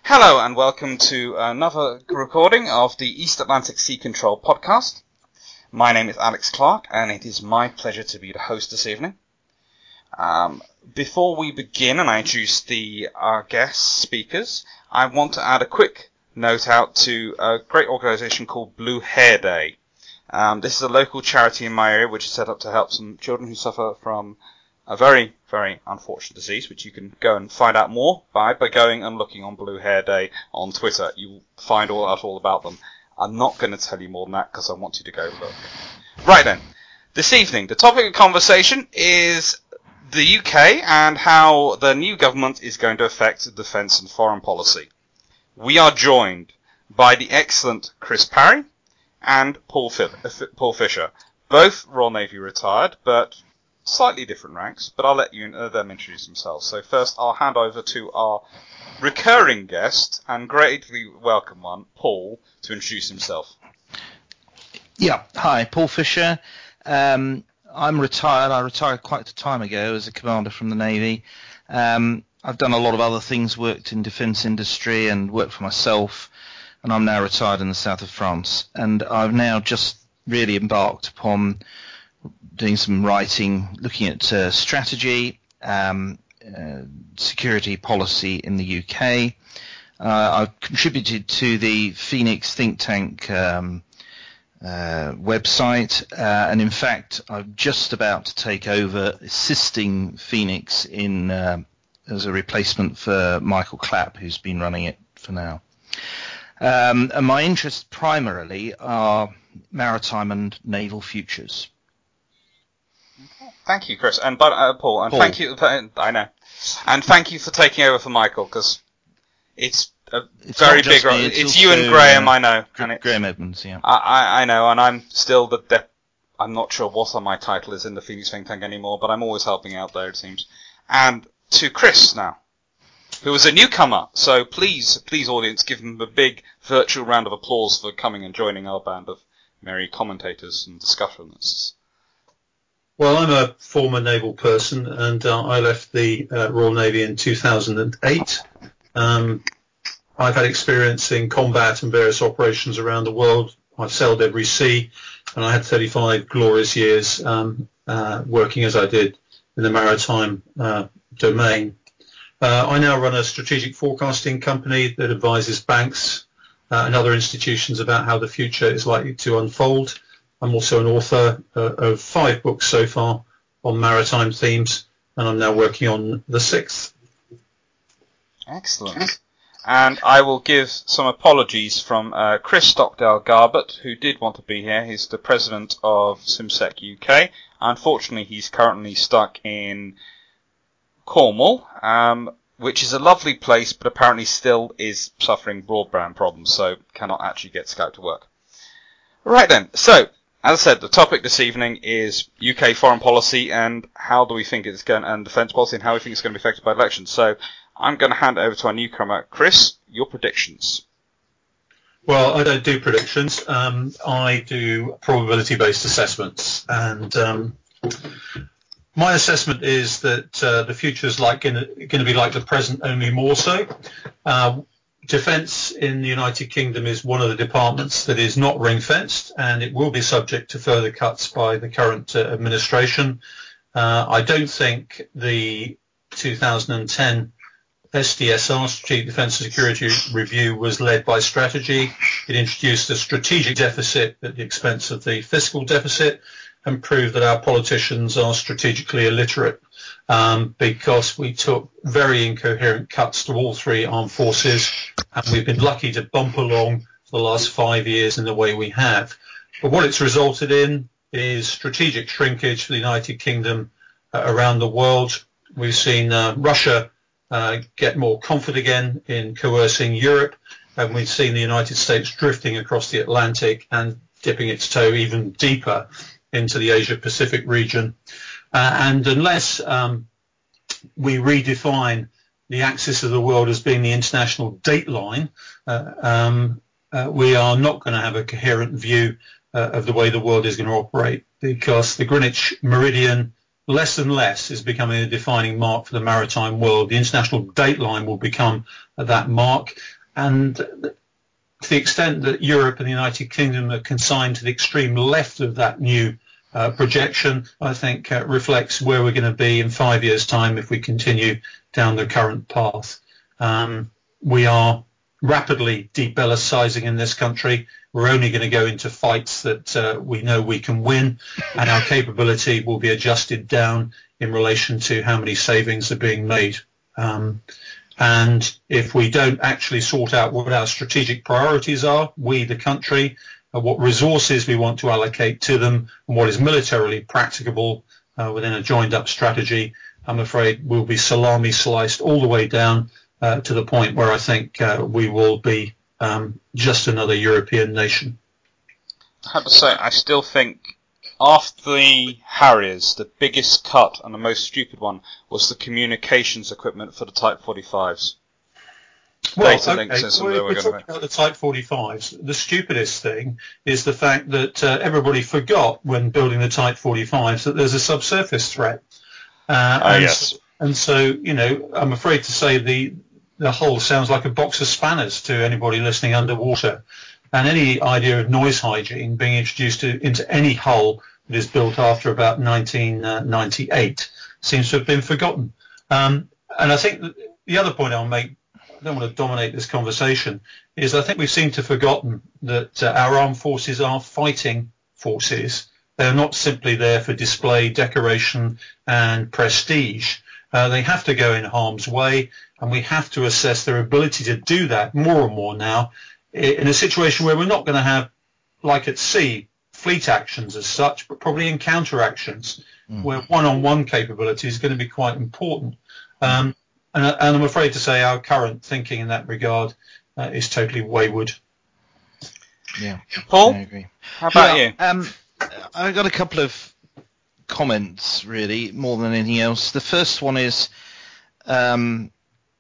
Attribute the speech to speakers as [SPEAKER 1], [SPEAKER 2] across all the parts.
[SPEAKER 1] Hello and welcome to another recording of the East Atlantic Sea Control podcast. My name is Alex Clark and it is my pleasure to be the host this evening. Before we begin and I introduce our guest speakers, I want to add a quick note out to a great organisation called Blue Hair Day. This is a local charity in my area which is set up to help some children who suffer from a very, very unfortunate disease, which you can go and find out more by going and looking on Blue Hair Day on Twitter. You'll find all about them. I'm not going to tell you more than that because I want you to go look. Right then, this evening, the topic of conversation is the UK and how the new government is going to affect defence and foreign policy. We are joined by the excellent Chris Parry and Paul Fisher, both Royal Navy retired, but slightly different ranks, but I'll let them introduce themselves. So first, I'll hand over to our recurring guest and greatly welcome one, Paul, to introduce himself.
[SPEAKER 2] Yeah, hi, Paul Fisher. I'm retired. I retired quite a time ago as a commander from the Navy. I've done a lot of other things, worked in defence industry and worked for myself, and I'm now retired in the south of France. And I've now just really embarked upon doing some writing, looking at strategy, security policy in the UK. I've contributed to the Phoenix think tank website, and in fact, I'm just about to take over assisting Phoenix in as a replacement for Michael Clapp, who's been running it for now. And my interests primarily are maritime and naval futures.
[SPEAKER 1] Thank you, Chris, and Paul, and Paul. Thank you. I know, and thank you for taking over for Michael because it's very big. It's you and Graham, I know, and
[SPEAKER 2] Graham Edmonds, yeah.
[SPEAKER 1] I know, and I'm still I'm not sure what my title is in the Phoenix think tank anymore, but I'm always helping out there, it seems. And to Chris now, who is a newcomer, so please, audience, give him a big virtual round of applause for coming and joining our band of merry commentators and discussionists.
[SPEAKER 3] Well, I'm a former naval person, and I left the Royal Navy in 2008. I've had experience in combat and various operations around the world. I've sailed every sea, and I had 35 glorious years working as I did in the maritime domain. I now run a strategic forecasting company that advises banks and other institutions about how the future is likely to unfold. I'm also an author of 5 books so far on maritime themes, and I'm now working on the 6th.
[SPEAKER 1] Excellent. And I will give some apologies from Chris Stockdale-Garbett, who did want to be here. He's the president of SimSec UK. Unfortunately, he's currently stuck in Cornwall, which is a lovely place, but apparently still is suffering broadband problems, so cannot actually get Scout to work. Right then, so as I said, the topic this evening is UK foreign policy and how do we think it's going, and defence policy and how we think it's going to be affected by elections. So I'm going to hand it over to our newcomer, Chris. Your predictions.
[SPEAKER 3] Well, I don't do predictions. I do probability-based assessments, and my assessment is that the future is going to be like the present, only more so. Defence in the United Kingdom is one of the departments that is not ring-fenced, and it will be subject to further cuts by the current administration. I don't think the 2010 SDSR, Strategic Defence and Security Review, was led by strategy. It introduced a strategic deficit at the expense of the fiscal deficit and proved that our politicians are strategically illiterate. Because we took very incoherent cuts to all 3 armed forces, and we've been lucky to bump along for the last 5 years in the way we have. But what it's resulted in is strategic shrinkage for the United Kingdom around the world. We've seen Russia get more confident again in coercing Europe, and we've seen the United States drifting across the Atlantic and dipping its toe even deeper into the Asia-Pacific region. And unless we redefine the axis of the world as being the international date line, we are not going to have a coherent view of the way the world is going to operate, because the Greenwich Meridian less and less is becoming a defining mark for the maritime world. The international date line will become that mark, And to the extent that Europe and the United Kingdom are consigned to the extreme left of that new projection, I think reflects where we're going to be in 5 years' time if we continue down the current path. We are rapidly de-Bellicizing in this country. We're only going to go into fights that we know we can win, and our capability will be adjusted down in relation to how many savings are being made. And if we don't actually sort out what our strategic priorities are, we, the country, what resources we want to allocate to them, and what is militarily practicable within a joined-up strategy, I'm afraid we'll be salami sliced all the way down to the point where I think we will be just another European nation.
[SPEAKER 1] I have to say, I still think after the Harriers, the biggest cut and the most stupid one was the communications equipment for the Type 45s.
[SPEAKER 3] Well,
[SPEAKER 1] Data links and
[SPEAKER 3] well, if we're talking about the Type 45s, the stupidest thing is the fact that everybody forgot when building the Type 45s that there's a subsurface threat.
[SPEAKER 1] Yes.
[SPEAKER 3] And so, you know, I'm afraid to say the hull sounds like a box of spanners to anybody listening underwater. And any idea of noise hygiene being introduced into any hull that is built after about 1998 seems to have been forgotten. And I think the other point I'll make, I don't want to dominate this conversation, is I think we seem to have forgotten that our armed forces are fighting forces. They're not simply there for display, decoration, and prestige. They have to go in harm's way, and we have to assess their ability to do that more and more now in a situation where we're not going to have, like at sea, fleet actions as such, but probably encounter actions where one-on-one capability is going to be quite important. And I'm afraid to say our current thinking in that regard is totally wayward.
[SPEAKER 2] Yeah,
[SPEAKER 1] Paul,
[SPEAKER 2] I agree.
[SPEAKER 1] How about you?
[SPEAKER 2] I've got a couple of comments, really, more than anything else. The first one is, the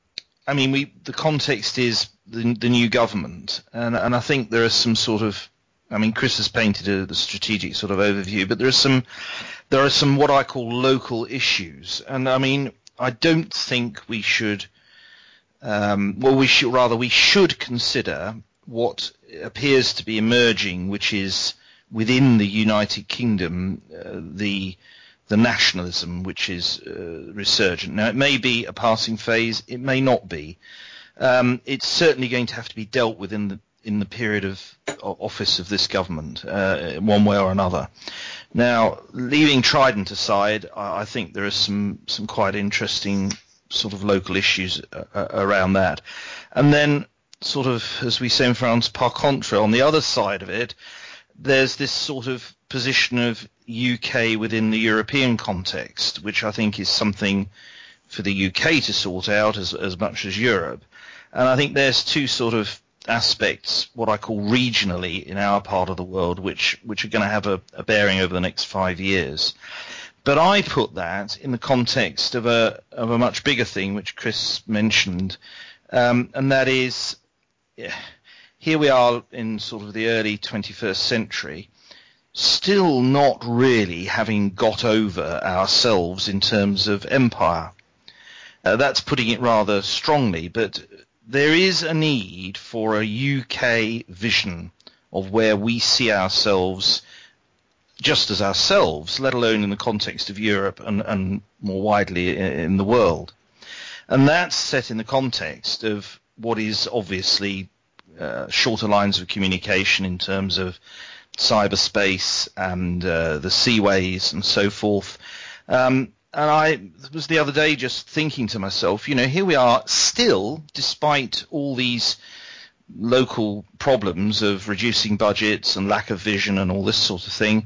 [SPEAKER 2] context is the new government, and I think there are some sort of, Chris has painted the strategic sort of overview, but there are some what I call local issues, and I don't think we should. We should consider what appears to be emerging, which is within the United Kingdom, the nationalism which is resurgent. Now, it may be a passing phase, it may not be. It's certainly going to have to be dealt with in the period of office of this government, one way or another. Now, leaving Trident aside, I think there are some quite interesting sort of local issues around that. And then, sort of, as we say in France, par contre, on the other side of it, there's this sort of position of UK within the European context, which I think is something for the UK to sort out as much as Europe. And I think there's two sort of aspects, what I call regionally in our part of the world, which are going to have a bearing over the next 5 years. But I put that in the context of a much bigger thing, which Chris mentioned, and that is, here we are in sort of the early 21st century, still not really having got over ourselves in terms of empire. That's putting it rather strongly, but there is a need for a UK vision of where we see ourselves just as ourselves, let alone in the context of Europe and more widely in the world. And that's set in the context of what is obviously shorter lines of communication in terms of cyberspace and the seaways and so forth. And I was the other day just thinking to myself, here we are still, despite all these local problems of reducing budgets and lack of vision and all this sort of thing,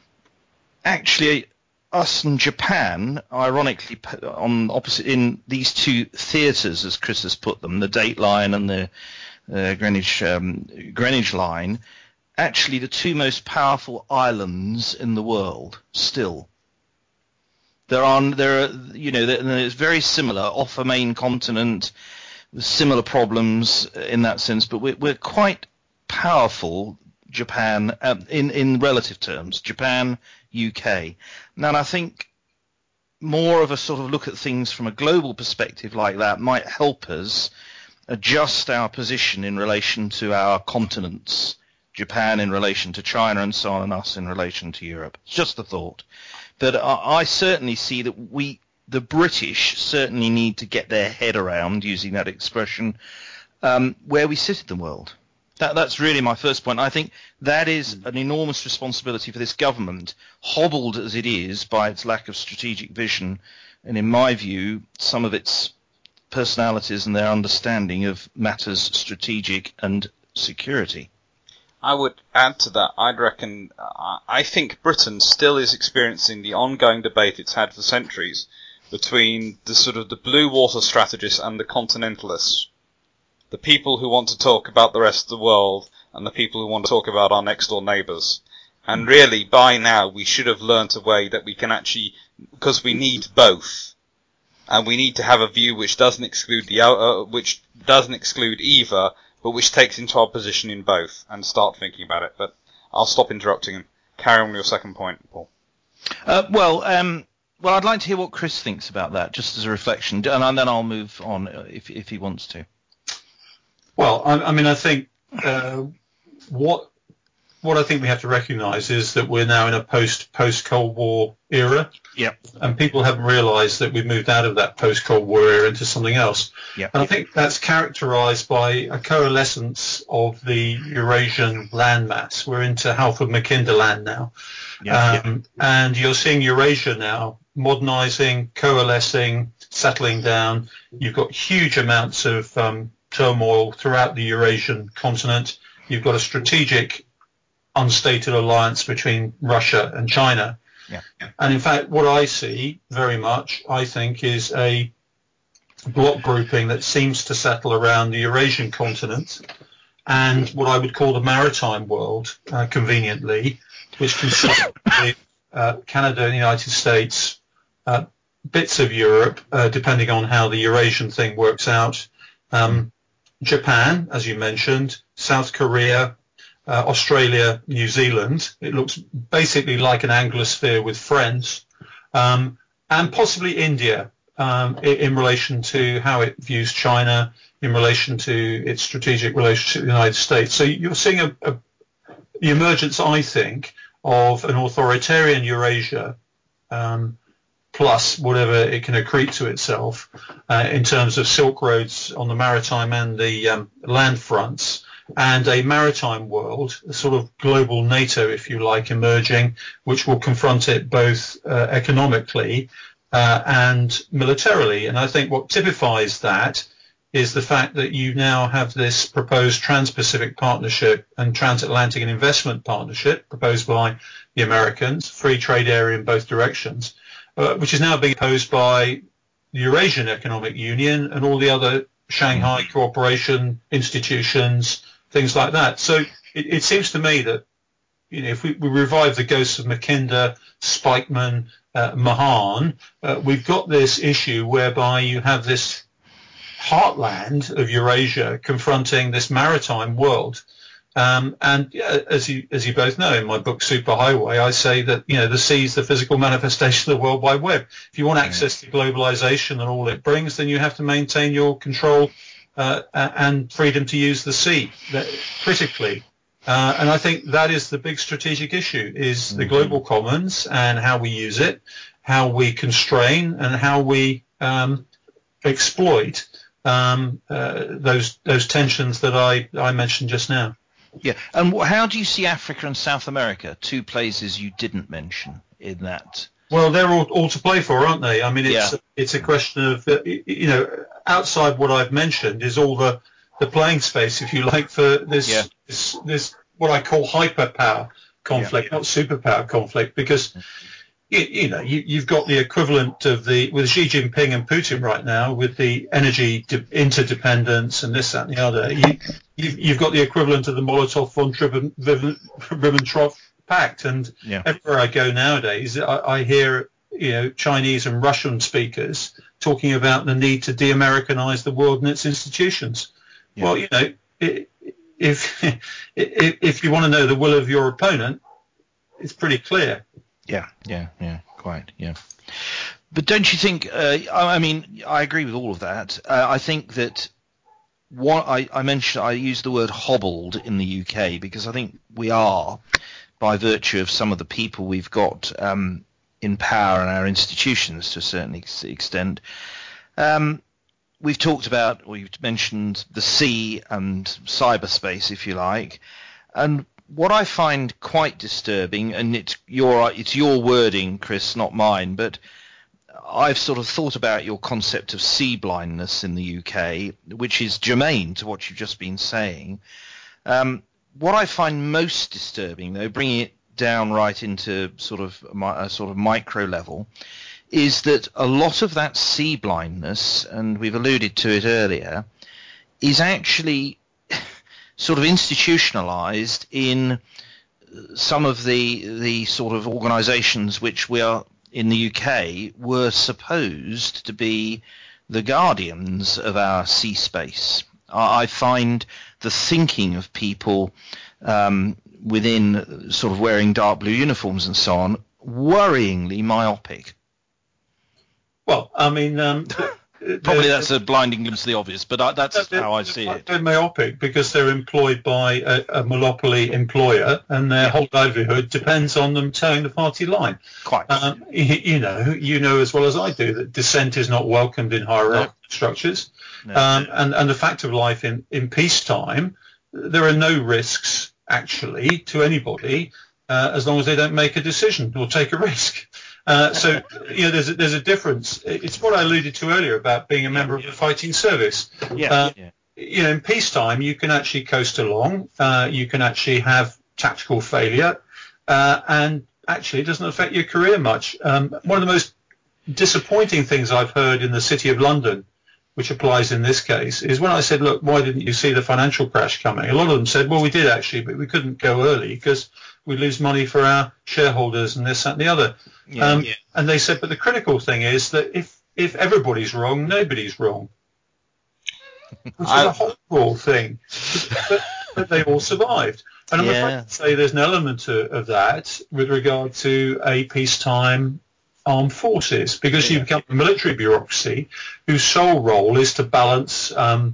[SPEAKER 2] actually us and Japan, ironically, on opposite in these two theatres, as Chris has put them, the Dateline and the Greenwich Line, actually the two most powerful islands in the world still. It's very similar off a main continent, with similar problems in that sense, but we're quite powerful, Japan, in relative terms, Japan, UK. Now, and I think more of a sort of look at things from a global perspective like that might help us adjust our position in relation to our continents, Japan in relation to China and so on, and us in relation to Europe. It's just a thought. But I certainly see that the British certainly need to get their head around, using that expression, where we sit in the world. That's really my first point. I think that is an enormous responsibility for this government, hobbled as it is by its lack of strategic vision, and in my view, some of its personalities and their understanding of matters strategic and security.
[SPEAKER 1] I would add to that. I think Britain still is experiencing the ongoing debate it's had for centuries between the sort of the blue water strategists and the continentalists. The people who want to talk about the rest of the world and the people who want to talk about our next door neighbours. And really, by now, we should have learnt a way that we can actually, because we need both, and we need to have a view which doesn't exclude either, but which takes into our position in both, and start thinking about it. But I'll stop interrupting and carry on with your second point, Paul.
[SPEAKER 2] Well, I'd like to hear what Chris thinks about that, just as a reflection, and then I'll move on if he wants to.
[SPEAKER 3] Well, I think what I think we have to recognise is that we're now in a post-Cold War era.
[SPEAKER 2] Yep.
[SPEAKER 3] And people haven't realised that we've moved out of that post-Cold War era into something else.
[SPEAKER 2] Yep.
[SPEAKER 3] And I think that's characterised by a coalescence of the Eurasian landmass. We're into Halford Mackinder land now.
[SPEAKER 2] Yep.
[SPEAKER 3] And you're seeing Eurasia now modernising, coalescing, settling down. You've got huge amounts of turmoil throughout the Eurasian continent. You've got a strategic unstated alliance between Russia and China.
[SPEAKER 2] Yeah.
[SPEAKER 3] And in fact, what I see very much, I think, is a block grouping that seems to settle around the Eurasian continent and what I would call the maritime world, conveniently, which consists of Canada and the United States, bits of Europe, depending on how the Eurasian thing works out, Japan, as you mentioned, South Korea, Australia, New Zealand. It looks basically like an Anglosphere with friends, and possibly India in relation to how it views China, in relation to its strategic relationship with the United States. So you're seeing the emergence, I think, of an authoritarian Eurasia plus whatever it can accrete to itself in terms of Silk Roads on the maritime and the land fronts, and a maritime world, a sort of global NATO, if you like, emerging, which will confront it both economically and militarily. And I think what typifies that is the fact that you now have this proposed Trans-Pacific Partnership and Transatlantic and Investment Partnership proposed by the Americans, free trade area in both directions, which is now being opposed by the Eurasian Economic Union and all the other Shanghai Cooperation institutions, things like that. So it seems to me that, if we revive the ghosts of Mackinder, Spikeman, Mahan, we've got this issue whereby you have this heartland of Eurasia confronting this maritime world. And as you both know, in my book Superhighway, I say that the sea is the physical manifestation of the World Wide Web. If you want access to globalization and all it brings, then you have to maintain your control and freedom to use the sea critically. And I think that is the big strategic issue: is the global commons and how we use it, how we constrain, and how we exploit those tensions that I mentioned just now.
[SPEAKER 2] Yeah, and how do you see Africa and South America, two places you didn't mention in that?
[SPEAKER 3] Well, they're all to play for, aren't they? I mean, it's a question of, outside what I've mentioned is all the playing space, if you like, for this what I call hyperpower conflict, not superpower conflict, because you've got the equivalent of with Xi Jinping and Putin right now, with the energy interdependence and this, that, and the other. You've got the equivalent of the Molotov-von Ribbentrop Pact, and everywhere I go nowadays, I hear Chinese and Russian speakers talking about the need to de-Americanize the world and its institutions. Yeah. Well, if you want to know the will of your opponent, it's pretty clear.
[SPEAKER 2] Yeah, quite, yeah. But don't you think? I mean, I agree with all of that. I think that I mentioned, I used the word hobbled in the UK because I think we are, by virtue of some of the people we've got in power in our institutions to a certain extent. We've talked about, or you've mentioned the sea and cyberspace, if you like, and what I find quite disturbing, and it's your wording, Chris, not mine, but I've sort of thought about your concept of sea blindness in the UK, which is germane to what you've just been saying. What I find most disturbing, though, bringing it down right into sort of a sort of micro level, is that a lot of that sea blindness, and we've alluded to it earlier, is actually sort of institutionalized in some of the sort of organizations which we are in the UK were supposed to be the guardians of our sea space. I find the thinking of people within sort of wearing dark blue uniforms and so on worryingly myopic.
[SPEAKER 3] Well, I mean,
[SPEAKER 2] probably that's a blinding glimpse of the obvious, but that's how I see it.
[SPEAKER 3] They're myopic because they're employed by a monopoly employer, and their whole livelihood depends on them towing the party line.
[SPEAKER 2] Quite.
[SPEAKER 3] You know as well as I do that dissent is not welcomed in hierarchical structures. No. And the fact of life in peacetime, there are no risks actually to anybody as long as they don't make a decision or take a risk. So there's a difference. It's what I alluded to earlier about being a member of the fighting service. In peacetime, you can actually coast along. You can actually have tactical failure, and actually it doesn't affect your career much. One of the most disappointing things I've heard in the City of London, which applies in this case, is when I said, look, why didn't you see the financial crash coming? A lot of them said, well, we did actually, but we couldn't go early because we'd lose money for our shareholders and this, that, and the other. And they said, but the critical thing is that if everybody's wrong, nobody's wrong, which is a horrible thing. But they all survived. And I'm afraid to say there's an element of that with regard to a peacetime armed forces, because you become a military bureaucracy whose sole role is to balance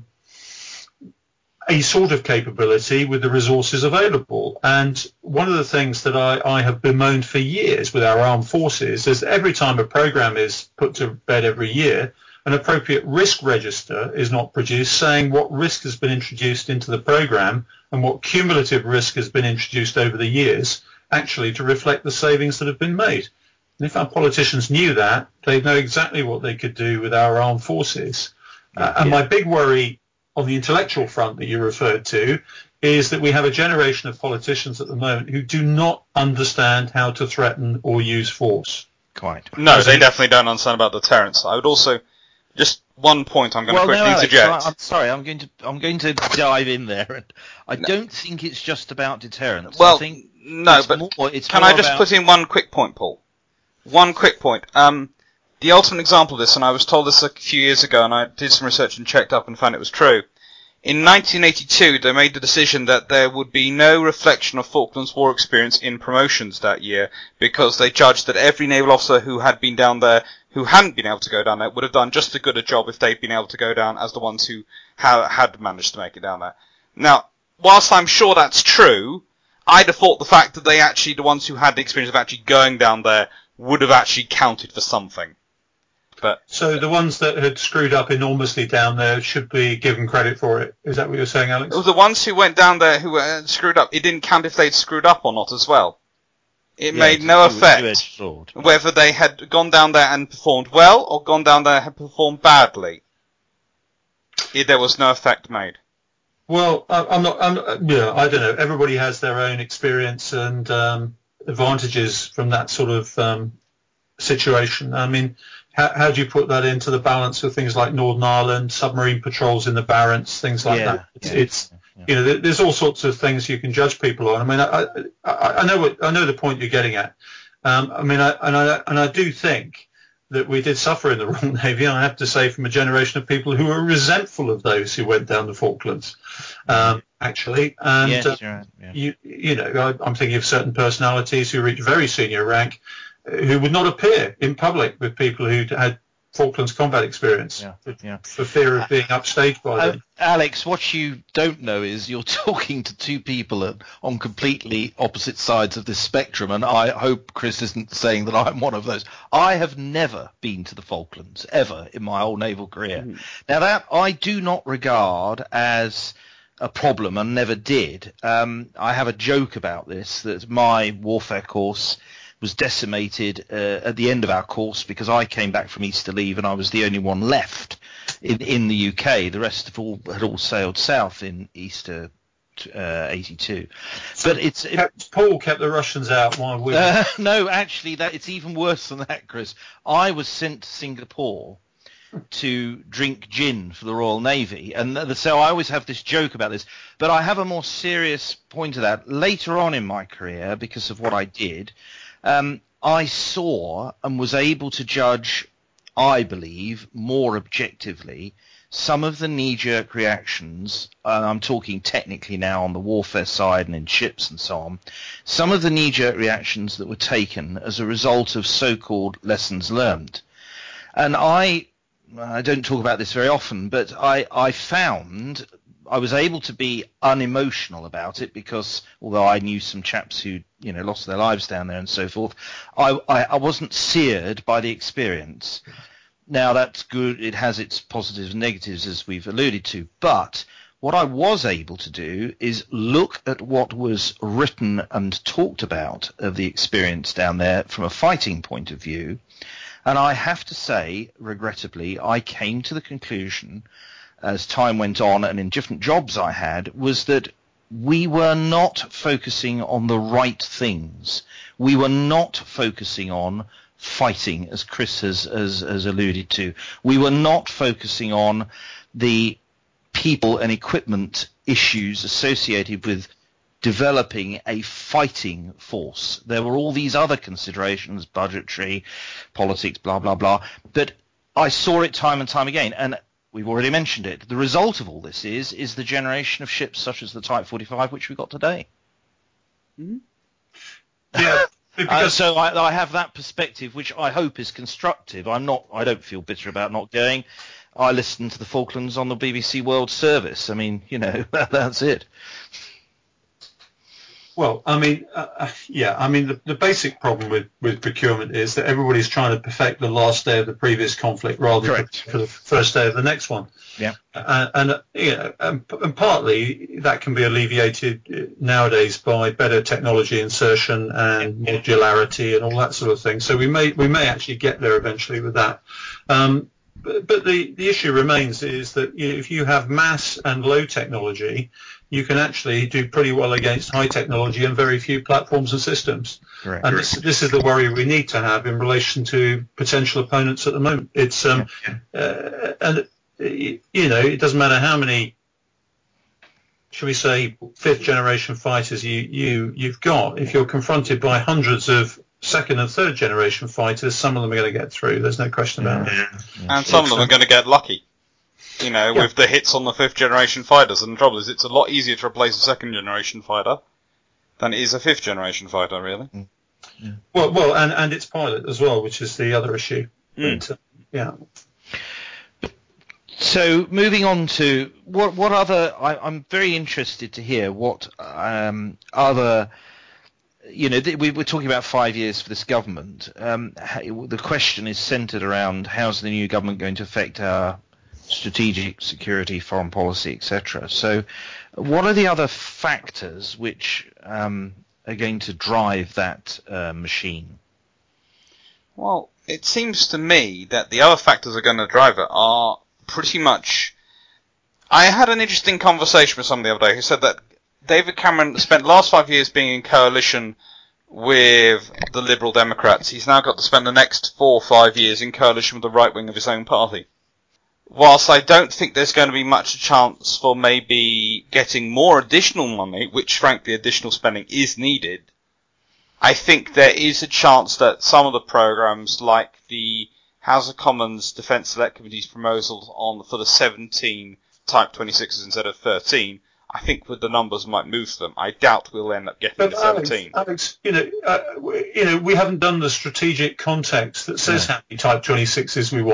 [SPEAKER 3] a sort of capability with the resources available. And one of the things that I have bemoaned for years with our armed forces is that every time a program is put to bed every year, an appropriate risk register is not produced saying what risk has been introduced into the program and what cumulative risk has been introduced over the years, actually to reflect the savings that have been made. And if our politicians knew that, they'd know exactly what they could do with our armed forces. And my big worry on the intellectual front that you referred to is that we have a generation of politicians at the moment who do not understand how to threaten or use force.
[SPEAKER 2] Quite.
[SPEAKER 1] No, they definitely don't understand about deterrence. I would also, just one point I'm going to quickly interject.
[SPEAKER 2] I'm sorry, I'm going to dive in there. And I don't think it's just about deterrence.
[SPEAKER 1] Well,
[SPEAKER 2] I think
[SPEAKER 1] can I just put in one quick point, Paul? One quick point. The ultimate example of this, and I was told this a few years ago, and I did some research and checked up and found it was true. In 1982, they made the decision that there would be no reflection of Falklands War experience in promotions that year, because they judged that every naval officer who had been down there, who hadn't been able to go down there, would have done just as good a job if they'd been able to go down as the ones who had managed to make it down there. Now, whilst I'm sure that's true, I'd have thought the fact that the ones who had the experience of actually going down there would have actually counted for something.
[SPEAKER 3] So the ones that had screwed up enormously down there should be given credit for it. Is that what you're saying, Alex?
[SPEAKER 1] It was the ones who went down there who screwed up. It didn't count if they'd screwed up or not as well. It made no effect whether they had gone down there and performed well or gone down there and had performed badly. There was no effect made.
[SPEAKER 3] Well, I don't know. Everybody has their own experience and advantages from that sort of situation. I mean, how do you put that into the balance with things like Northern Ireland, submarine patrols in the Barents, things like that? There's all sorts of things you can judge people on. I mean, I know the point you're getting at. I do think that we did suffer in the Royal Navy, and I have to say, from a generation of people who were resentful of those who went down the Falklands, actually. And I'm thinking of certain personalities who reached very senior rank, who would not appear in public with people who had Falklands combat experience for fear of being upstaged by them.
[SPEAKER 2] Alex, what you don't know is you're talking to two people on completely opposite sides of this spectrum, and I hope Chris isn't saying that I'm one of those. I have never been to the Falklands, ever, in my whole naval career. Now, that I do not regard as a problem and never did. I have a joke about this, that my warfare course was decimated at the end of our course because I came back from Easter leave and I was the only one left in the UK. The rest had all sailed south in Easter 82.
[SPEAKER 3] So but Paul kept the Russians out while we
[SPEAKER 2] no, actually, it's even worse than that, Chris. I was sent to Singapore to drink gin for the Royal Navy, and so I always have this joke about this, but I have a more serious point to that. Later on in my career, because of what I did, I saw and was able to judge, I believe, more objectively, some of the knee-jerk reactions, and I'm talking technically now on the warfare side and in ships and so on, some of the knee-jerk reactions that were taken as a result of so-called lessons learned. And I don't talk about this very often, but I found I was able to be unemotional about it because although I knew some chaps who lost their lives down there and so forth, I wasn't seared by the experience. Now that's good. It has its positives and negatives as we've alluded to. But what I was able to do is look at what was written and talked about of the experience down there from a fighting point of view. And I have to say, regrettably, I came to the conclusion as time went on and in different jobs I had, was that we were not focusing on the right things. We were not focusing on fighting, as Chris has alluded to. We were not focusing on the people and equipment issues associated with developing a fighting force. There were all these other considerations, budgetary, politics, blah, blah, blah, but I saw it time and time again, and we've already mentioned it. The result of all this is the generation of ships such as the Type 45, which we got today.
[SPEAKER 3] Mm-hmm. Yeah.
[SPEAKER 2] So I have that perspective, which I hope is constructive. I don't feel bitter about not going. I listened to the Falklands on the BBC World Service. I mean, that's it.
[SPEAKER 3] Well, I mean, the basic problem with procurement is that everybody's trying to perfect the last day of the previous conflict rather than for the first day of the next one.
[SPEAKER 2] Yeah.
[SPEAKER 3] And partly that can be alleviated nowadays by better technology insertion and modularity and all that sort of thing. So we may actually get there eventually with that. But the issue remains is that if you have mass and low technology, you can actually do pretty well against high technology and very few platforms and systems.
[SPEAKER 2] Correct.
[SPEAKER 3] And this is the worry we need to have in relation to potential opponents at the moment. It's and it doesn't matter how many, shall we say, fifth generation fighters you've got. If you're confronted by hundreds of second and third generation fighters, some of them are going to get through. There's no question about it.
[SPEAKER 1] And some of them are going to get lucky. With the hits on the fifth generation fighters. And the trouble is, it's a lot easier to replace a second generation fighter than it is a fifth generation fighter, really.
[SPEAKER 3] Yeah. Well, and its pilot as well, which is the other issue. But,
[SPEAKER 2] So moving on to what other, I'm very interested to hear what other. We were talking about 5 years for this government. The question is centred around how's the new government going to affect our strategic security, foreign policy, etc. So what are the other factors which are going to drive that machine?
[SPEAKER 1] Well, it seems to me that the other factors that are going to drive it are pretty much... I had an interesting conversation with someone the other day who said that David Cameron spent the last 5 years being in coalition with the Liberal Democrats. He's now got to spend the next 4 or 5 years in coalition with the right wing of his own party. Whilst I don't think there's going to be much chance for maybe getting more additional money, which frankly additional spending is needed, I think there is a chance that some of the programmes like the House of Commons Defence Select Committee's proposals for the 17 Type 26s instead of 13, I think with the numbers might move them. I doubt we'll end up getting the 17.
[SPEAKER 3] Alex, we haven't done the strategic context that says how many Type 26s we want.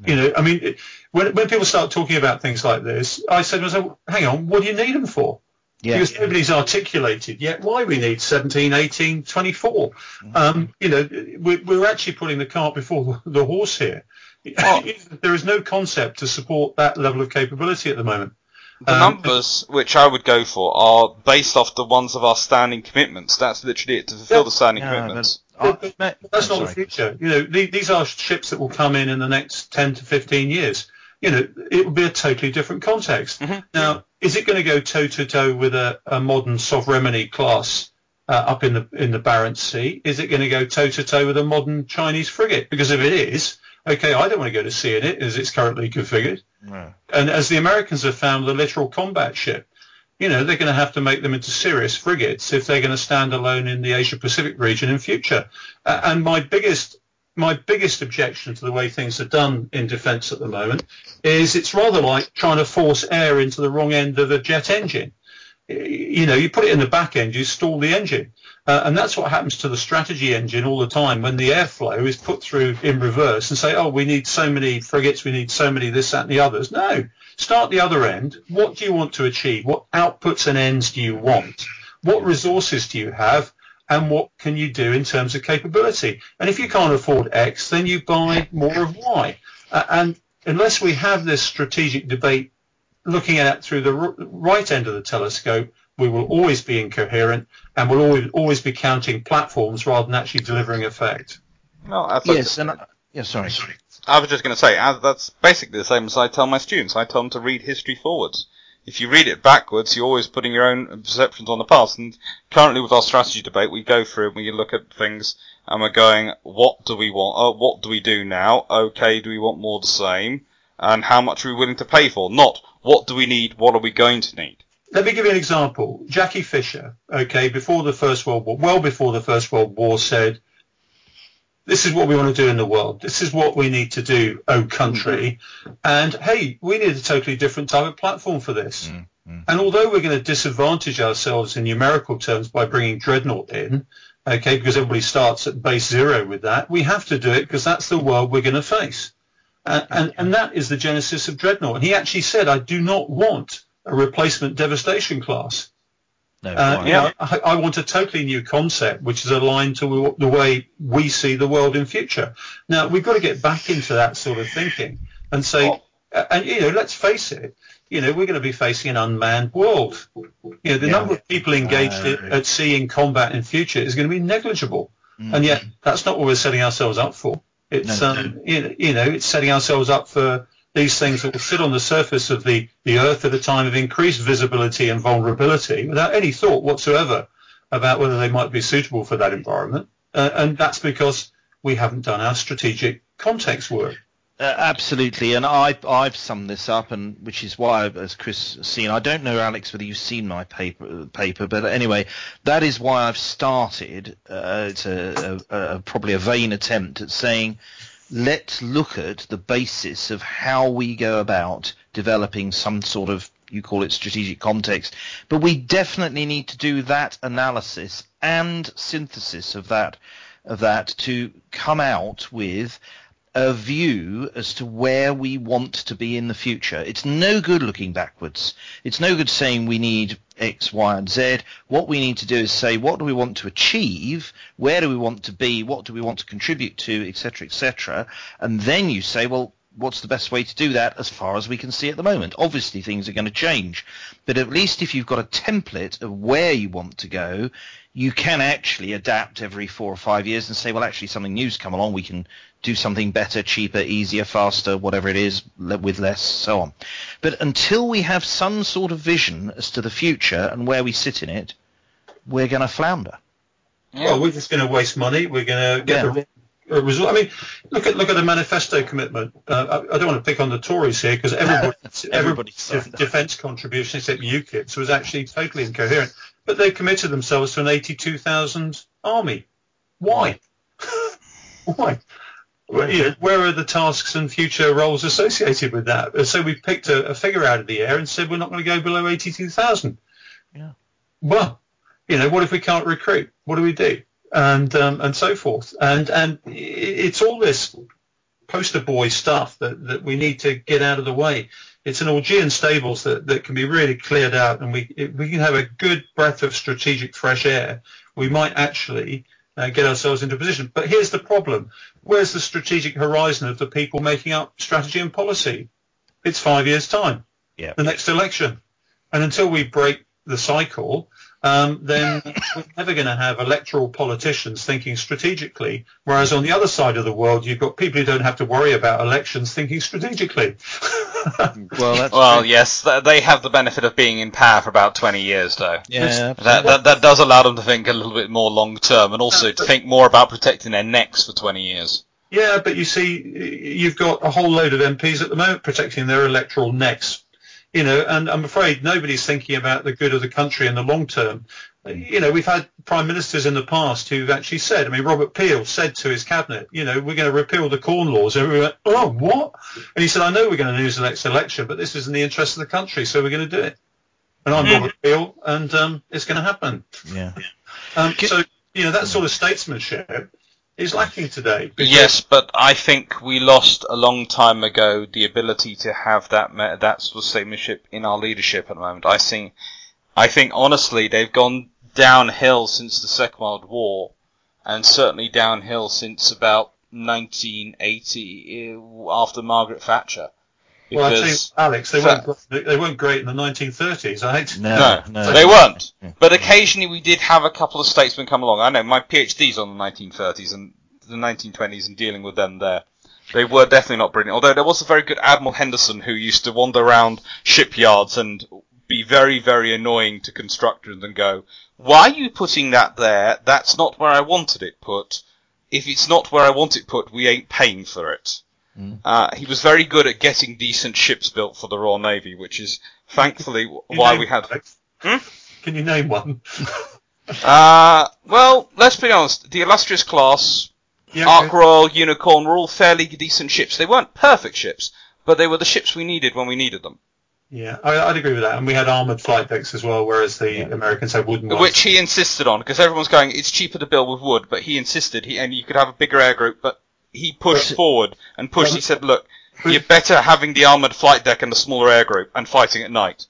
[SPEAKER 3] You know, I mean, when people start talking about things like this, I said to myself, hang on, what do you need them for? Yeah. Because nobody's articulated yet why we need 17, 18, 24. You know, we're actually putting the cart before the horse here. There is no concept to support that level of capability at the moment.
[SPEAKER 1] The numbers which I would go for are based off the ones of our standing commitments. That's literally it, to fulfill the standing commitments.
[SPEAKER 3] But that's not the future. You know, these are ships that will come in the next 10 to 15 years. You know, it will be a totally different context. Mm-hmm. Now, is it going to go toe-to-toe with a modern Sovereignty class up in the Barents Sea? Is it going to go toe-to-toe with a modern Chinese frigate? Because if it is, okay, I don't want to go to sea in it as it's currently configured. No. And as the Americans have found the littoral combat ship, you know, they're going to have to make them into serious frigates if they're going to stand alone in the Asia-Pacific region in future. And my biggest objection to the way things are done in defence at the moment is it's rather like trying to force air into the wrong end of a jet engine. You know, you put it in the back end, you stall the engine. And that's what happens to the strategy engine all the time when the airflow is put through in reverse and say, oh, we need so many frigates, we need so many this, that, and the others. No, start the other end. What do you want to achieve? What outputs and ends do you want? What resources do you have? And what can you do in terms of capability? And if you can't afford X, then you buy more of Y. And unless we have this strategic debate looking at it through the right end of the telescope, we will always be incoherent and we'll always be counting platforms rather than actually delivering effect.
[SPEAKER 1] No,
[SPEAKER 2] sorry.
[SPEAKER 1] I was just going to say, that's basically the same as I tell my students. I tell them to read history forwards. If you read it backwards, you're always putting your own perceptions on the past. And currently with our strategy debate, we go through it, we look at things, and we're going, what do we want? What do we do now? Okay, do we want more of the same? And how much are we willing to pay for? Not, what do we need? What are we going to need?
[SPEAKER 3] Let me give you an example. Jackie Fisher, okay, before the First World War, well before the First World War, said, this is what we want to do in the world. This is what we need to do, oh country. Mm-hmm. And, hey, we need a totally different type of platform for this. Mm-hmm. And although we're going to disadvantage ourselves in numerical terms by bringing Dreadnought in, okay, because everybody starts at base zero with that, we have to do it because that's the world we're going to face. And that is the genesis of Dreadnought. And he actually said, I do not want a replacement devastation class. No, I want a totally new concept which is aligned to the way we see the world in future. Now, we've got to get back into that sort of thinking and say, and, you know, let's face it, you know, we're going to be facing an unmanned world. You know, the number of people engaged at sea in combat in future is going to be negligible. Mm-hmm. And yet that's not what we're setting ourselves up for. It's, you know, it's setting ourselves up for these things that will sit on the surface of the Earth at a time of increased visibility and vulnerability without any thought whatsoever about whether they might be suitable for that environment. And that's because we haven't done our strategic context work.
[SPEAKER 2] Absolutely, and I've summed this up, and which is why, as Chris has seen, I don't know, Alex, whether you've seen my paper, but anyway, that is why I've started. It's probably a vain attempt at saying, let's look at the basis of how we go about developing some sort of, you call it strategic context, but we definitely need to do that analysis and synthesis of that to come out with a view as to where we want to be in the future. It's no good looking backwards. It's no good saying we need X, Y, and Z. What we need to do is say, what do we want to achieve? Where do we want to be? What do we want to contribute to, etc., etc.? And then you say, well, what's the best way to do that as far as we can see at the moment? Obviously, things are going to change. But at least if you've got a template of where you want to go, you can actually adapt every 4 or 5 years and say, well, actually, something new's come along. We can do something better, cheaper, easier, faster, whatever it is, with less, so on. But until we have some sort of vision as to the future and where we sit in it, we're going to flounder.
[SPEAKER 3] Well, we're just going to waste money. We're going to get the result. I mean, look at the manifesto commitment. I don't want to pick on the Tories here because everybody's defence contribution except UKIP's was actually totally incoherent. But they committed themselves to an 82,000 army. Why? Why? Where are the tasks and future roles associated with that? So we picked a figure out of the air and said we're not going to go below 82,000. Yeah. Well, you know, what if we can't recruit? What do we do? And so forth. And it's all this poster boy stuff that we need to get out of the way. It's an Augean stables that can be really cleared out, and we can have a good breath of strategic fresh air. We might actually get ourselves into a position. But here's the problem. Where's the strategic horizon of the people making up strategy and policy? It's 5 years' time, the next election. And until we break the cycle, then we're never going to have electoral politicians thinking strategically, whereas on the other side of the world, you've got people who don't have to worry about elections thinking strategically.
[SPEAKER 1] Well, yes, they have the benefit of being in power for about 20 years, though.
[SPEAKER 2] Yeah,
[SPEAKER 1] that does allow them to think a little bit more long term, and also to think more about protecting their necks for 20 years.
[SPEAKER 3] Yeah, but you see, you've got a whole load of MPs at the moment protecting their electoral necks. And I'm afraid nobody's thinking about the good of the country in the long term. We've had prime ministers in the past who've actually said, Robert Peel said to his cabinet, we're going to repeal the Corn Laws. And we went, oh, what? And he said, I know we're going to lose the next election, but this is in the interest of the country, so we're going to do it. And I'm Robert Peel, and it's going to happen.
[SPEAKER 2] Yeah.
[SPEAKER 3] So, that sort of statesmanship is lacking today.
[SPEAKER 1] Yes, but I think we lost a long time ago the ability to have that sort of statesmanship in our leadership at the moment. I think honestly they've gone downhill since the Second World War, and certainly downhill since about 1980 after Margaret Thatcher.
[SPEAKER 3] Well, I tell you, Alex, they weren't great in the 1930s.
[SPEAKER 1] No, they weren't. But occasionally we did have a couple of statesmen come along. I know my PhD's on the 1930s and the 1920s and dealing with them there. They were definitely not brilliant. Although there was a very good Admiral Henderson who used to wander around shipyards and be very, very annoying to constructors and go, why are you putting that there? That's not where I wanted it put. If it's not where I want it put, we ain't paying for it. He was very good at getting decent ships built for the Royal Navy, which is thankfully why we had...
[SPEAKER 3] Can you name one?
[SPEAKER 1] Well, let's be honest. The Illustrious Class, Ark Royal, Unicorn were all fairly decent ships. They weren't perfect ships, but they were the ships we needed when we needed them.
[SPEAKER 3] Yeah, I'd agree with that. And we had armoured flight decks as well, whereas the Americans had wooden ones.
[SPEAKER 1] Which he insisted on, because everyone's going, it's cheaper to build with wood, but he insisted, and you could have a bigger air group, but he pushed forward and pushed. He said, look, you're better having the armoured flight deck and the smaller air group and fighting at night.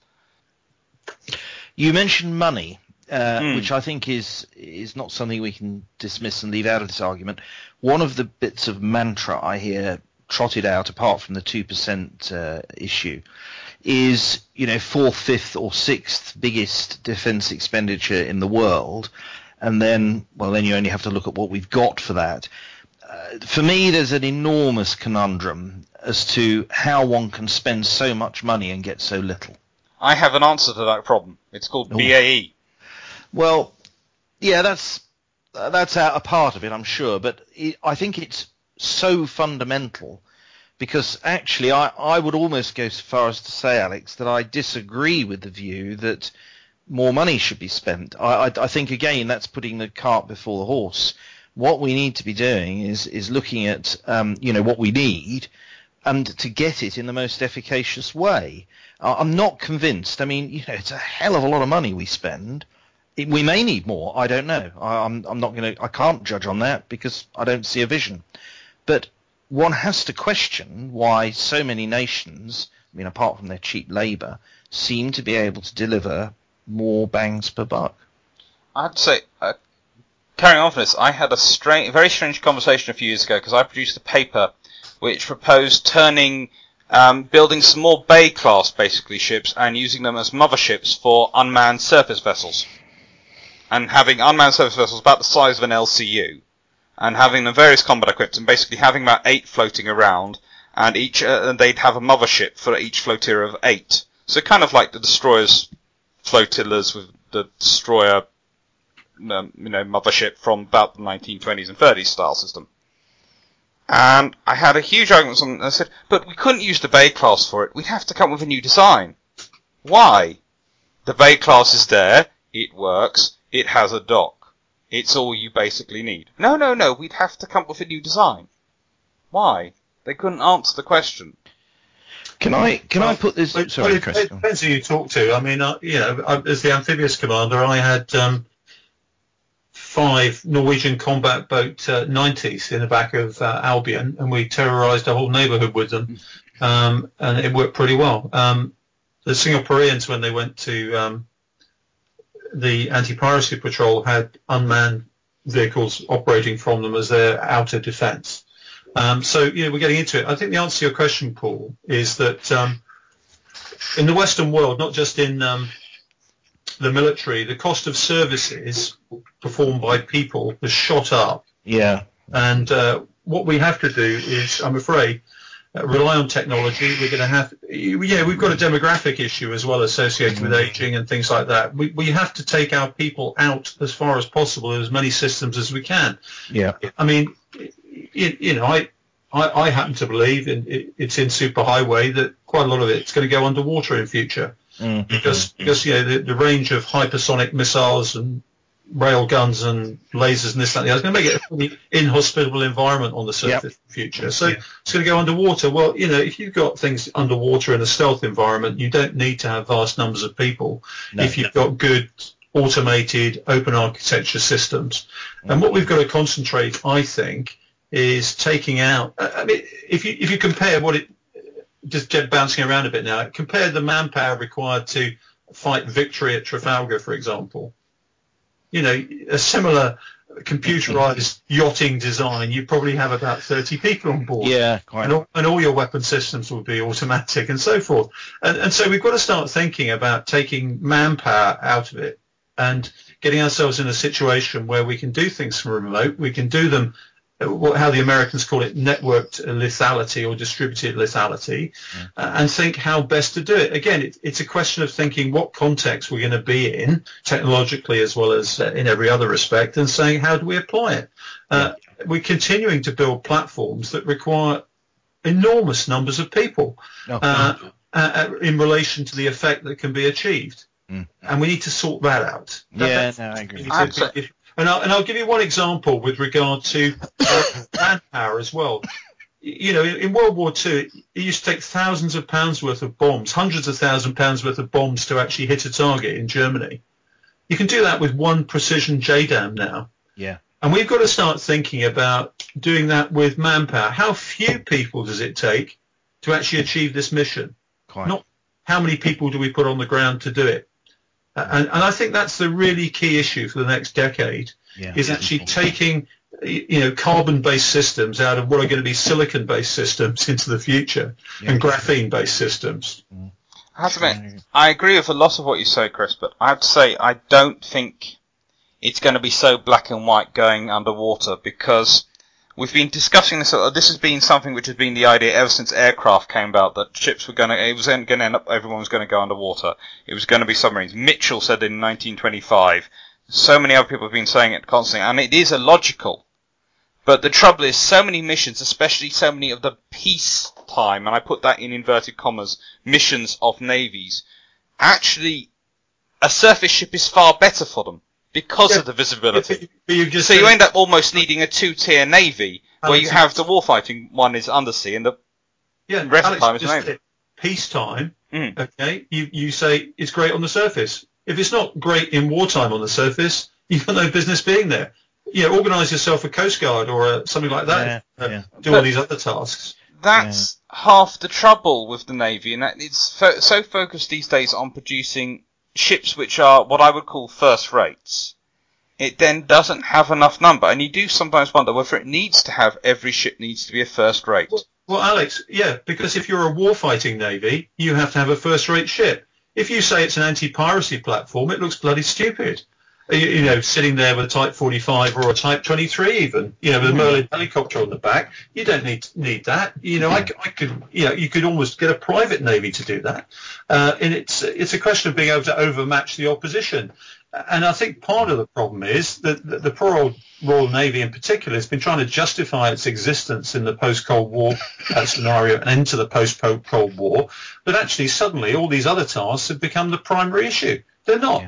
[SPEAKER 2] You mentioned money, which I think is not something we can dismiss and leave out of this argument. One of the bits of mantra I hear trotted out, apart from the 2% issue, is, fourth, fifth or sixth biggest defence expenditure in the world, and then you only have to look at what we've got for that. For me, there's an enormous conundrum as to how one can spend so much money and get so little.
[SPEAKER 1] I have an answer to that problem. It's called BAE.
[SPEAKER 2] Well, yeah, that's a part of it, I'm sure, but I think it's so fundamental because actually I would almost go so far as to say, Alex, that I disagree with the view that more money should be spent. I think, again, that's putting the cart before the horse. What we need to be doing is looking at, what we need and to get it in the most efficacious way. I'm not convinced. It's a hell of a lot of money we spend. We may need more. I don't know. I can't judge on that because I don't see a vision. But one has to question why so many nations, apart from their cheap labour, seem to be able to deliver more bangs per buck.
[SPEAKER 1] I have to say, carrying on from this, I had a very strange conversation a few years ago because I produced a paper which proposed turning, building some more Bay-class, basically, ships and using them as motherships for unmanned surface vessels. And having unmanned surface vessels about the size of an LCU, and having them various combat equipped, and basically having about 8 floating around, and they'd have a mothership for each flotilla of 8. So kind of like the destroyers flotillas with the destroyer mothership from about the 1920s and 30s style system. And I had a huge argument on it. I said, but we couldn't use the Bay class for it. We'd have to come up with a new design. Why? The Bay class is there. It works. It has a dock. It's all you basically need. No. We'd have to come up with a new design. Why? They couldn't answer the question.
[SPEAKER 2] Can I put this? Sorry, Chris.
[SPEAKER 3] It depends who you talk to. As the amphibious commander, I had 5 Norwegian combat boat 90s in the back of Albion, and we terrorised a whole neighbourhood with them, and it worked pretty well. The Singaporeans, when they went to the anti-piracy patrol, had unmanned vehicles operating from them as their outer defence. So, we're getting into it. I think the answer to your question, Paul, is that in the Western world, not just in the military, the cost of services performed by people has shot up.
[SPEAKER 2] Yeah.
[SPEAKER 3] And what we have to do is, I'm afraid, rely on technology. We're going to have, we've got a demographic issue as well associated with aging and things like that. We have to take our people out as far as possible in as many systems as we can.
[SPEAKER 2] Yeah.
[SPEAKER 3] I mean, I happen to believe it's in superhighway that quite a lot of it's going to go underwater in future.
[SPEAKER 2] Mm-hmm.
[SPEAKER 3] Because the range of hypersonic missiles and rail guns and lasers and this, that, and the other is going to make it a pretty inhospitable environment on the surface in the future. So it's going to go underwater. Well, if you've got things underwater in a stealth environment, you don't need to have vast numbers of people if you've got good automated open architecture systems. And what we've got to concentrate, I think, is taking out. I mean, if you compare what it just bouncing around a bit now, compare the manpower required to fight victory at Trafalgar, for example. A similar computerized yachting design, you probably have about 30 people on board.
[SPEAKER 2] Yeah, quite.
[SPEAKER 3] And all your weapon systems will be automatic and so forth. And so we've got to start thinking about taking manpower out of it and getting ourselves in a situation where we can do things from remote. We can do them how the Americans call it, networked lethality or distributed lethality, and think how best to do it. Again, it's a question of thinking what context we're going to be in, technologically as well as in every other respect, and saying how do we apply it. We're continuing to build platforms that require enormous numbers of people in relation to the effect that can be achieved. And we need to sort that out.
[SPEAKER 2] I agree.
[SPEAKER 3] And I'll give you one example with regard to manpower as well. In World War II, it used to take thousands of pounds worth of bombs, hundreds of thousands of pounds worth of bombs to actually hit a target in Germany. You can do that with one precision JDAM now.
[SPEAKER 2] Yeah.
[SPEAKER 3] And we've got to start thinking about doing that with manpower. How few people does it take to actually achieve this mission? Not how many people do we put on the ground to do it? And I think that's the really key issue for the next decade, is actually taking, carbon-based systems out of what are going to be silicon-based systems into the future and graphene-based systems.
[SPEAKER 1] I have to admit, I agree with a lot of what you say, Chris, but I have to say I don't think it's going to be so black and white going underwater, because we've been discussing this. This has been something which has been the idea ever since aircraft came about, that ships were it was going to end up, everyone was going to go underwater. It was going to be submarines. Mitchell said in 1925. So many other people have been saying it constantly, and it is illogical. But the trouble is, so many missions, especially so many of the peacetime, and I put that in inverted commas, missions of navies, actually, a surface ship is far better for them. Because of the visibility. So you end up almost needing a two-tier navy, where you have the warfighting one is undersea and the rest of the time is navy.
[SPEAKER 3] Peacetime, okay, you say it's great on the surface. If it's not great in wartime on the surface, you've got no business being there. Organise yourself a Coast Guard or something like that. Do all these other tasks.
[SPEAKER 1] That's half the trouble with the Navy, and that it's so focused these days on producing ships which are what I would call first rates. It then doesn't have enough number, and you do sometimes wonder whether it needs to have, every ship needs to be a first rate.
[SPEAKER 3] Well, Alex, because if you're a warfighting navy, you have to have a first rate ship. If you say it's an anti-piracy platform, it looks bloody stupid. Sitting there with a Type 45 or a Type 23 even, with a Merlin helicopter on the back, you don't need that. You could almost get a private navy to do that. And it's a question of being able to overmatch the opposition. And I think part of the problem is that the poor old Royal Navy in particular has been trying to justify its existence in the post-Cold War scenario and into the post-Cold War. But actually, suddenly, all these other tasks have become the primary issue. They're not.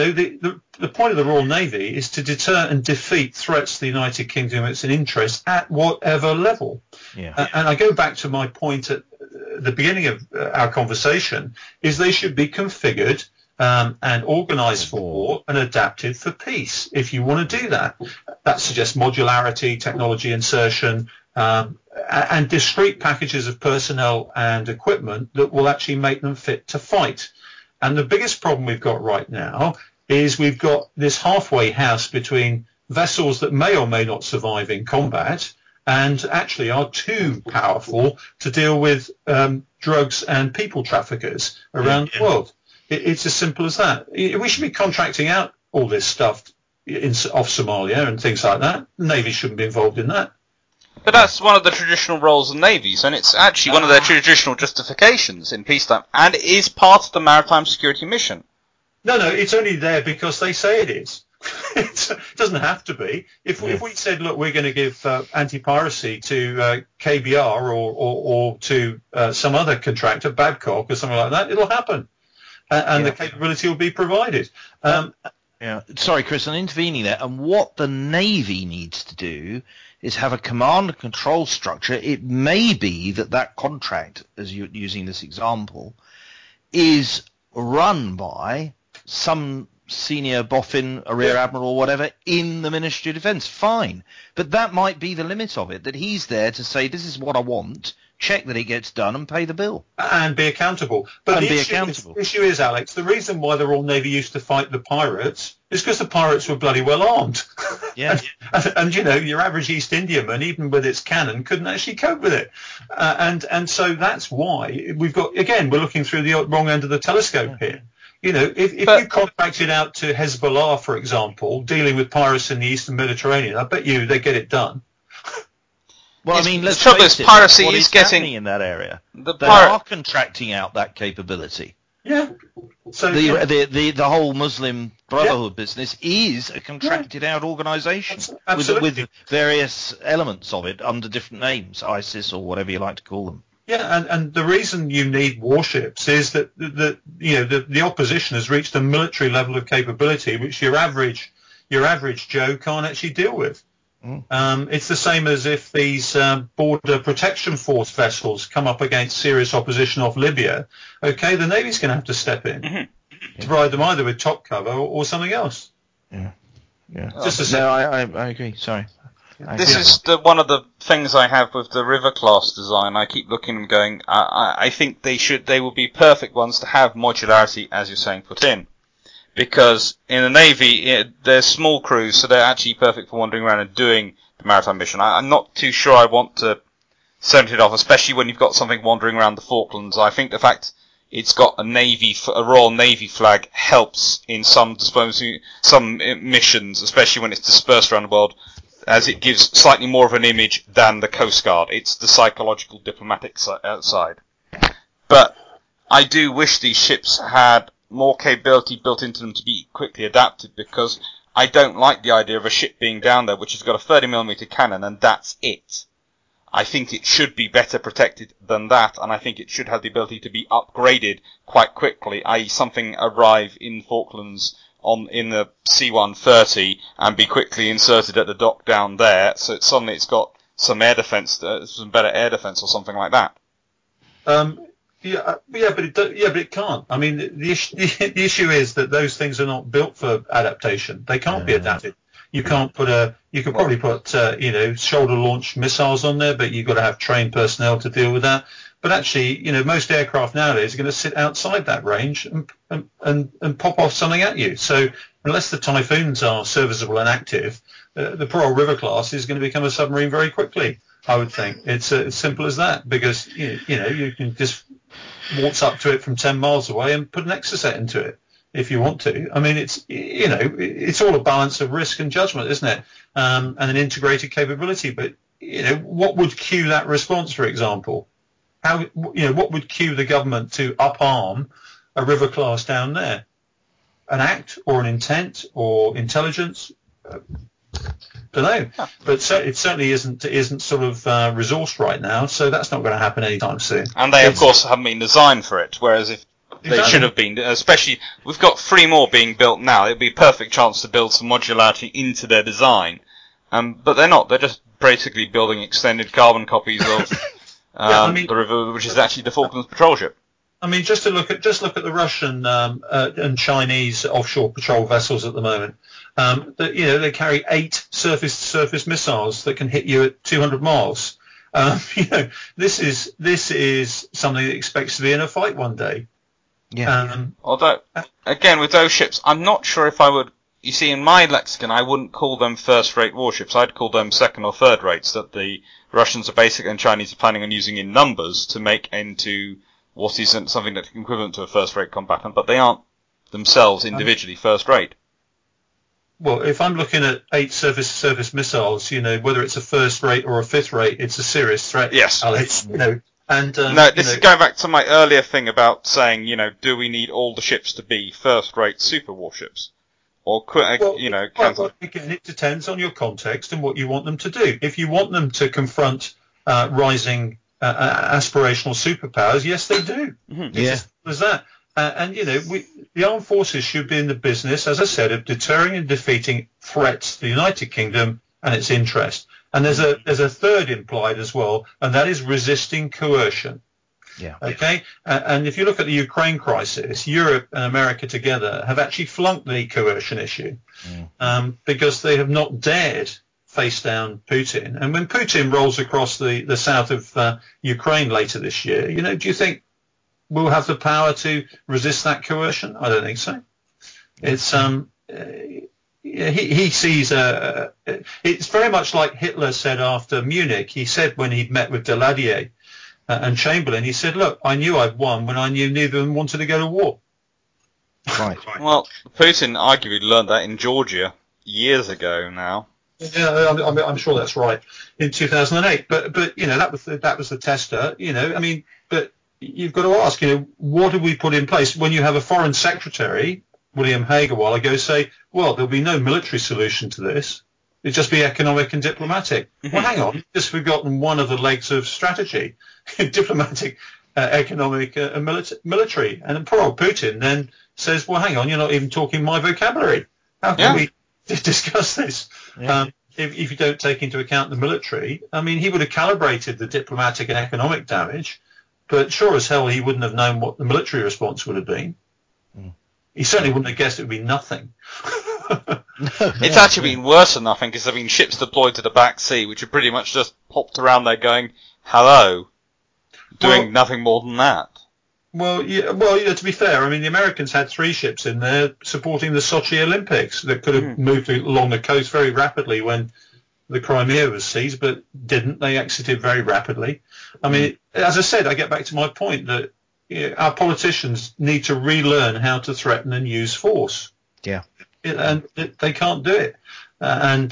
[SPEAKER 3] The point of the Royal Navy is to deter and defeat threats to the United Kingdom and its interests at whatever level. And I go back to my point at the beginning of our conversation, is they should be configured and organised for war and adapted for peace. If you want to do that, that suggests modularity, technology insertion, and discrete packages of personnel and equipment that will actually make them fit to fight. And the biggest problem we've got right now is we've got this halfway house between vessels that may or may not survive in combat and actually are too powerful to deal with drugs and people traffickers around the world. It's as simple as that. We should be contracting out all this stuff off Somalia and things like that. The Navy shouldn't be involved in that.
[SPEAKER 1] But that's one of the traditional roles of navies, and it's actually one of their traditional justifications in peacetime, and it is part of the maritime security mission.
[SPEAKER 3] No, it's only there because they say it is. It doesn't have to be. If we said, look, we're going to give anti-piracy to KBR or to some other contractor, Babcock or something like that, it'll happen, and the capability will be provided.
[SPEAKER 2] Sorry, Chris, I'm intervening there. And what the Navy needs to do is have a command and control structure. It may be that contract, as you're using this example, is run by some senior boffin, a rear admiral or whatever, in the Ministry of Defence. Fine. But that might be the limit of it, that he's there to say, this is what I want, check that it gets done and pay the bill.
[SPEAKER 3] And be accountable. But the issue is, Alex, the reason why the Royal Navy used to fight the pirates is because the pirates were bloody well armed.
[SPEAKER 2] Yeah.
[SPEAKER 3] and your average East Indiaman, even with its cannon, couldn't actually cope with it. And so that's why we've got, again, we're looking through the wrong end of the telescope here. If you contracted out to Hezbollah, for example, dealing with pirates in the Eastern Mediterranean, I bet you they get it done.
[SPEAKER 2] Well, I mean, let's
[SPEAKER 1] face it, piracy is
[SPEAKER 2] getting in that area. They are contracting out that capability.
[SPEAKER 3] Yeah. So
[SPEAKER 2] the whole Muslim Brotherhood business is a contracted out organisation with various elements of it under different names, ISIS or whatever you like to call them.
[SPEAKER 3] Yeah, and the reason you need warships is that the opposition has reached a military level of capability which your average Joe can't actually deal with. It's the same as if these border protection force vessels come up against serious opposition off Libya. Okay, the Navy's going to have to step in to provide them either with top cover or something else.
[SPEAKER 2] Yeah.
[SPEAKER 3] I
[SPEAKER 2] agree. Sorry.
[SPEAKER 1] This is one of the things I have with the River class design. I keep looking and going, I think they will be perfect ones to have modularity, as you're saying, put in. Because in the Navy, they're small crews, so they're actually perfect for wandering around and doing the maritime mission. I'm not too sure I want to send it off, especially when you've got something wandering around the Falklands. I think the fact it's got a Royal Navy flag helps in some missions, especially when it's dispersed around the world, as it gives slightly more of an image than the Coast Guard. It's the psychological diplomatic side. But I do wish these ships had more capability built into them to be quickly adapted, because I don't like the idea of a ship being down there which has got a 30mm cannon and that's it. I think it should be better protected than that, and I think it should have the ability to be upgraded quite quickly, i.e. something arrive in Falklands in the C-130 and be quickly inserted at the dock down there, so suddenly it's got some air defense, some better air defense or something like that.
[SPEAKER 3] But it can't. I mean, the issue is that those things are not built for adaptation. They can't be adapted. You can't you could probably put shoulder launched missiles on there, but you've got to have trained personnel to deal with that. But actually, most aircraft nowadays are going to sit outside that range and pop off something at you. So unless the Typhoons are serviceable and active, the Pearl River class is going to become a submarine very quickly, I would think. It's as simple as that, because you can just waltz up to it from 10 miles away and put an Exocet into it if you want to. I mean, it's all a balance of risk and judgment, isn't it? And an integrated capability. But what would cue that response, for example? What would cue the government to up-arm a River class down there? An act or an intent or intelligence? Don't know. Yeah. But it certainly isn't sort of resourced right now, so that's not going to happen anytime soon.
[SPEAKER 1] And they, of course, haven't been designed for it, whereas if they should have been, especially, we've got 3 more being built now, it'd be a perfect chance to build some modularity into their design. But they're not. They're just basically building extended carbon copies of the River, which is actually the Falklands patrol ship.
[SPEAKER 3] I mean, just look at the Russian and Chinese offshore patrol vessels at the moment. They carry 8 surface-to-surface missiles that can hit you at 200 miles. This is something that expects to be in a fight one day.
[SPEAKER 2] Yeah.
[SPEAKER 1] Although, again, with those ships, I'm not sure if I would. You see, in my lexicon, I wouldn't call them first-rate warships. I'd call them second or third rates that the Russians are basically and Chinese are planning on using in numbers to make into what isn't something that's equivalent to a first-rate combatant, but they aren't themselves individually first-rate.
[SPEAKER 3] Well, if I'm looking at 8 surface-to-surface missiles, whether it's a first-rate or a fifth-rate, it's a serious threat.
[SPEAKER 1] Yes.
[SPEAKER 3] Alex, And
[SPEAKER 1] no, this is going back to my earlier thing about saying, do we need all the ships to be first-rate super warships? Or,
[SPEAKER 3] again, it depends on your context and what you want them to do. If you want them to confront rising aspirational superpowers, yes, they do.
[SPEAKER 2] Mm-hmm.
[SPEAKER 3] It's as simple as that. The armed forces should be in the business, as I said, of deterring and defeating threats to the United Kingdom and its interest. And there's a third implied as well, and that is resisting coercion.
[SPEAKER 2] Yeah.
[SPEAKER 3] Okay. And if you look at the Ukraine crisis, Europe and America together have actually flunked the coercion issue because they have not dared face down Putin. And when Putin rolls across the south of Ukraine later this year, do you think we'll have the power to resist that coercion? I don't think so. It's he sees it's very much like Hitler said after Munich. He said when he'd met with Daladier and Chamberlain, he said, "Look, I knew I'd won when I knew neither of them wanted to go to war."
[SPEAKER 2] Right.
[SPEAKER 1] Well, Putin arguably learned that in Georgia years ago now.
[SPEAKER 3] Yeah, I'm sure that's right. In 2008, but that was the tester. But you've got to ask, what do we put in place when you have a foreign secretary, William Hague, a while ago, say, well, there'll be no military solution to this. It'd just be economic and diplomatic. Mm-hmm. Well, hang on, you've just forgotten one of the legs of strategy: diplomatic, economic, and military. And poor old Putin then says, well, hang on, you're not even talking my vocabulary. How can we discuss this? Yeah. If you don't take into account the military, I mean, he would have calibrated the diplomatic and economic damage, but sure as hell he wouldn't have known what the military response would have been. Mm. He certainly wouldn't have guessed it would be nothing.
[SPEAKER 1] It's actually been worse than nothing because there have been ships deployed to the Black Sea which have pretty much just popped around there going, hello, doing nothing more than that.
[SPEAKER 3] Well, to be fair, I mean, the Americans had 3 ships in there supporting the Sochi Olympics that could have moved along the coast very rapidly when the Crimea was seized, but didn't. They exited very rapidly. I mean, as I said, I get back to my point that our politicians need to relearn how to threaten and use force.
[SPEAKER 2] Yeah.
[SPEAKER 3] And they can't do it. And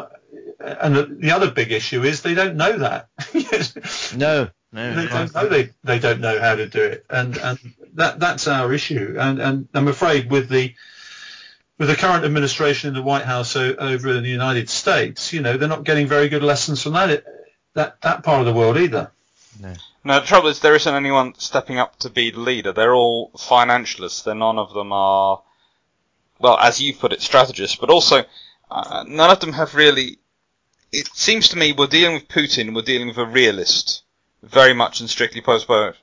[SPEAKER 3] the other big issue is they don't know that.
[SPEAKER 2] No.
[SPEAKER 3] They don't know they don't know how to do it, and that's our issue. And I'm afraid with the current administration in the White House over in the United States, they're not getting very good lessons from that part of the world either.
[SPEAKER 1] No, the trouble is there isn't anyone stepping up to be the leader. They're all financialists. None of them are, well, as you put it, strategists, but also none of them have really. It seems to me we're dealing with Putin. We're dealing with a realist. Very much and strictly postponed.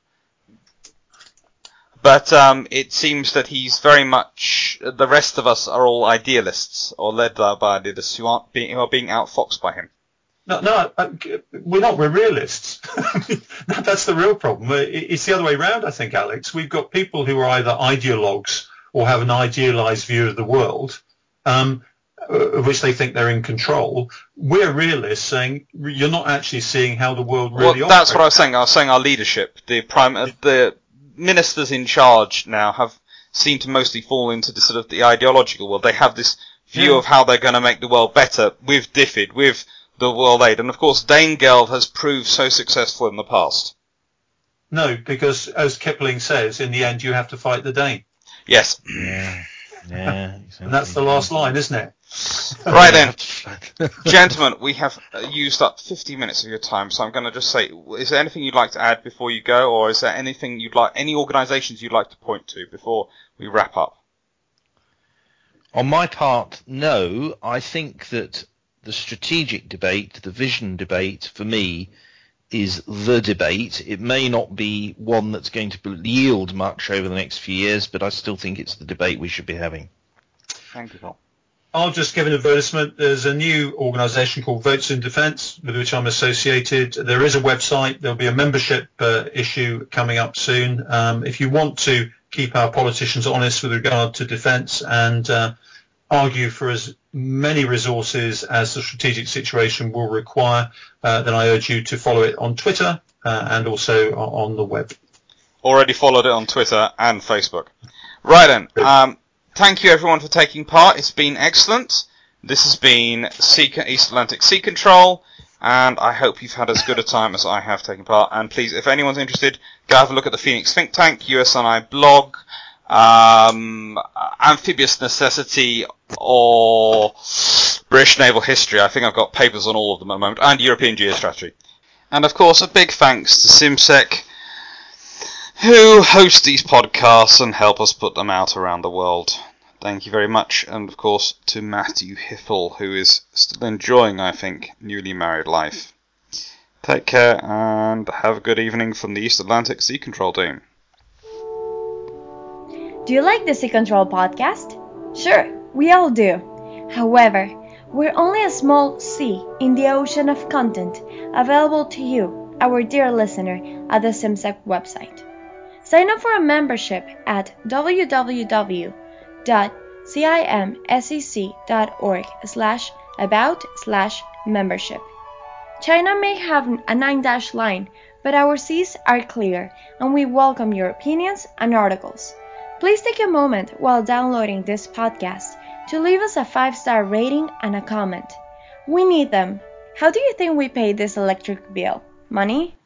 [SPEAKER 1] But it seems that he's very much. The rest of us are all idealists, or led by idealists who are being outfoxed by him.
[SPEAKER 3] No, we're not. We're realists. That's the real problem. It's the other way around, I think, Alex. We've got people who are either ideologues or have an idealized view of the world, of which they think they're in control. We're realists, saying you're not actually seeing how the world really operates.
[SPEAKER 1] That's what I was saying. I was saying our leadership, the ministers in charge now have seemed to mostly fall into the sort of the ideological world. They have this view of how they're going to make the world better with DFID, with the World Aid, and of course Dane Geld has proved so successful in the past.
[SPEAKER 3] No, because as Kipling says, in the end you have to fight the Dane.
[SPEAKER 1] Yes.
[SPEAKER 2] Yeah, exactly.
[SPEAKER 3] And that's the last line, isn't it?
[SPEAKER 1] Right then, gentlemen, we have used up 50 minutes of your time, so I'm going to just say, is there anything you'd like to add before you go, or is there anything any organisations you'd like to point to before we wrap up?
[SPEAKER 2] On my part, no. I think that the strategic debate, the vision debate, for me, is the debate. It may not be one that's going to yield much over the next few years, but I still think it's the debate we should be having.
[SPEAKER 1] Thank you, Paul.
[SPEAKER 3] I'll just give an advertisement. There's a new organisation called Votes in Defence, with which I'm associated. There is a website. There'll be a membership issue coming up soon. If you want to keep our politicians honest with regard to defence and argue for as many resources as the strategic situation will require, then I urge you to follow it on Twitter and also on the web.
[SPEAKER 1] Already followed it on Twitter and Facebook. Right then. Thank you everyone for taking part. It's been excellent. This has been East Atlantic Sea Control, and I hope you've had as good a time as I have taken part. And please, if anyone's interested, go have a look at the Phoenix Think Tank, USNI blog, Amphibious Necessity, or British Naval History. I think I've got papers on all of them at the moment, and European Geostrategy. And of course, a big thanks to Simsec, who host these podcasts and help us put them out around the world. Thank you very much. And of course to Matthew Hiffle, who is still enjoying, I think, newly married life. Take care and have a good evening from the East Atlantic Sea Control team.
[SPEAKER 4] Do you like the Sea Control podcast? Sure, we all do. However, we're only a small sea in the ocean of content available to you, our dear listener, at the Simsec website. Sign up for a membership at www.cimsec.org/about/membership. China may have a 9- line, but our seas are clear, and we welcome your opinions and articles. Please take a moment while downloading this podcast to leave us a 5-star rating and a comment. We need them. How do you think we pay this electric bill? Money?